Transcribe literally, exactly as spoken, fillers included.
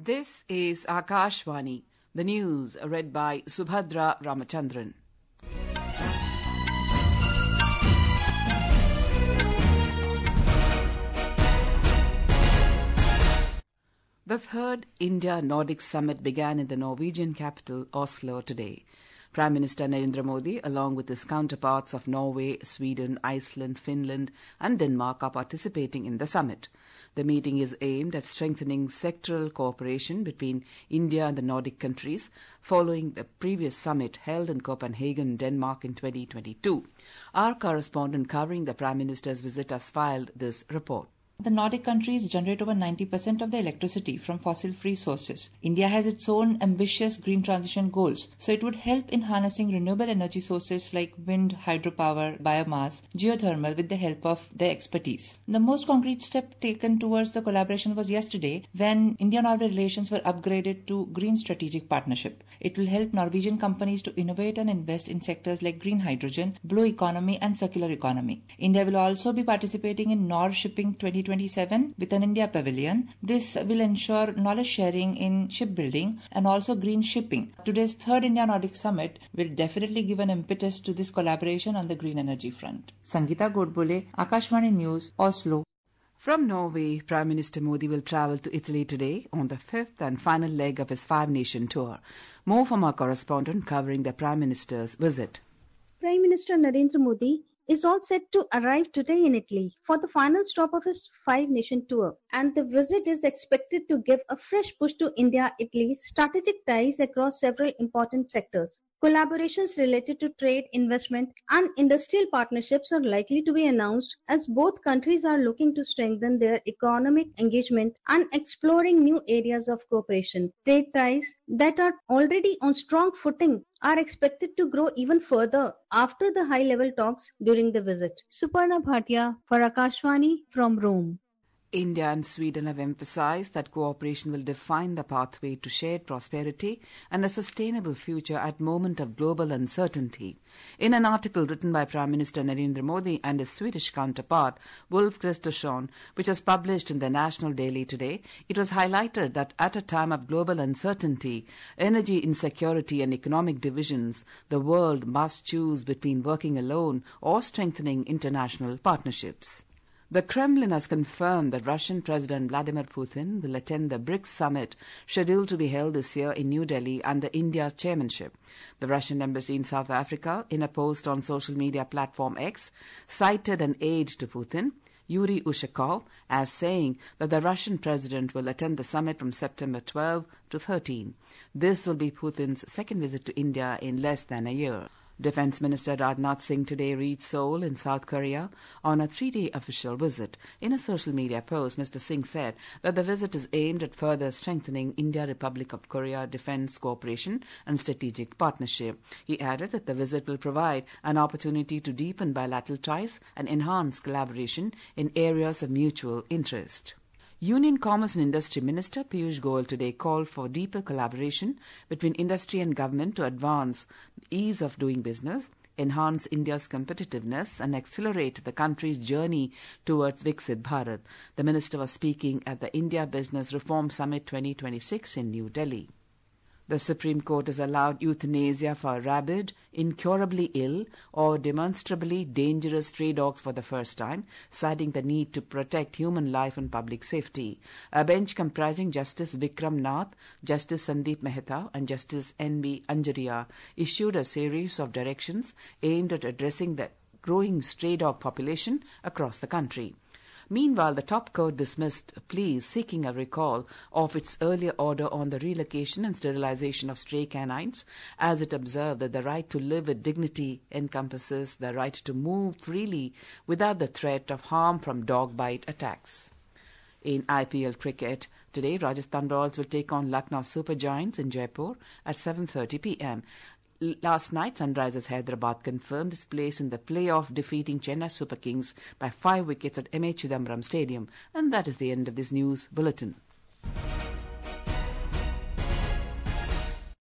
This is Akashvani, the news read by Subhadra Ramachandran. The third India-Nordic summit began in the Norwegian capital, Oslo, today. Prime Minister Narendra Modi, along with his counterparts of Norway, Sweden, Iceland, Finland and Denmark, are participating in the summit. The meeting is aimed at strengthening sectoral cooperation between India and the Nordic countries, following the previous summit held in Copenhagen, Denmark in twenty twenty-two. Our correspondent covering the Prime Minister's visit has filed this report. The Nordic countries generate over ninety percent of their electricity from fossil-free sources. India has its own ambitious green transition goals, so it would help in harnessing renewable energy sources like wind, hydropower, biomass, geothermal with the help of their expertise. The most concrete step taken towards the collaboration was yesterday when India-Norway relations were upgraded to Green Strategic Partnership. It will help Norwegian companies to innovate and invest in sectors like green hydrogen, blue economy and circular economy. India will also be participating in Nor Shipping twenty twenty-seven with an India pavilion. This will ensure knowledge sharing in shipbuilding and also green shipping. Today's third India Nordic Summit will definitely give an impetus to this collaboration on the green energy front. Sangeeta Godbole, Akashvani News, Oslo. From Norway, Prime Minister Modi will travel to Italy today on the fifth and final leg of his five-nation tour. More from our correspondent covering the Prime Minister's visit. Prime Minister Narendra Modi is all set to arrive today in Italy for the final stop of his five-nation tour, and the visit is expected to give a fresh push to India-Italy strategic ties across several important sectors. Collaborations related to trade, investment and industrial partnerships are likely to be announced as both countries are looking to strengthen their economic engagement and exploring new areas of cooperation. Trade ties that are already on strong footing are expected to grow even further after the high-level talks during the visit. Suparna Bhatia for Akashvani from Rome. India and Sweden have emphasized that cooperation will define the pathway to shared prosperity and a sustainable future at moment of global uncertainty. In an article written by Prime Minister Narendra Modi and his Swedish counterpart, Ulf Kristersson, which was published in the National Daily today, it was highlighted that at a time of global uncertainty, energy insecurity and economic divisions, the world must choose between working alone or strengthening international partnerships. The Kremlin has confirmed that Russian President Vladimir Putin will attend the BRICS summit scheduled to be held this year in New Delhi under India's chairmanship. The Russian embassy in South Africa, in a post on social media platform X, cited an aide to Putin, Yuri Ushakov, as saying that the Russian president will attend the summit from September twelfth to thirteenth. This will be Putin's second visit to India in less than a year. Defence Minister Rajnath Singh today reached Seoul in South Korea on a three-day official visit. In a social media post, Mister Singh said that the visit is aimed at further strengthening India-Republic of Korea defence cooperation and strategic partnership. He added that the visit will provide an opportunity to deepen bilateral ties and enhance collaboration in areas of mutual interest. Union Commerce and Industry Minister Piyush Goyal today called for deeper collaboration between industry and government to advance ease of doing business, enhance India's competitiveness and accelerate the country's journey towards Viksit Bharat. The minister was speaking at the India Business Reform Summit twenty twenty-six in New Delhi. The Supreme Court has allowed euthanasia for rabid, incurably ill or demonstrably dangerous stray dogs for the first time, citing the need to protect human life and public safety. A bench comprising Justice Vikram Nath, Justice Sandeep Mehta and Justice N B Anjaria issued a series of directions aimed at addressing the growing stray dog population across the country. Meanwhile, the top court dismissed pleas seeking a recall of its earlier order on the relocation and sterilization of stray canines, as it observed that the right to live with dignity encompasses the right to move freely without the threat of harm from dog bite attacks. In I P L cricket, today Rajasthan Royals will take on Lucknow Super Giants in Jaipur at seven thirty p m Last night, Sunrisers Hyderabad confirmed its place in the playoff, defeating Chennai Super Kings by five wickets at M A Chidambaram Stadium. And that is the end of this news bulletin.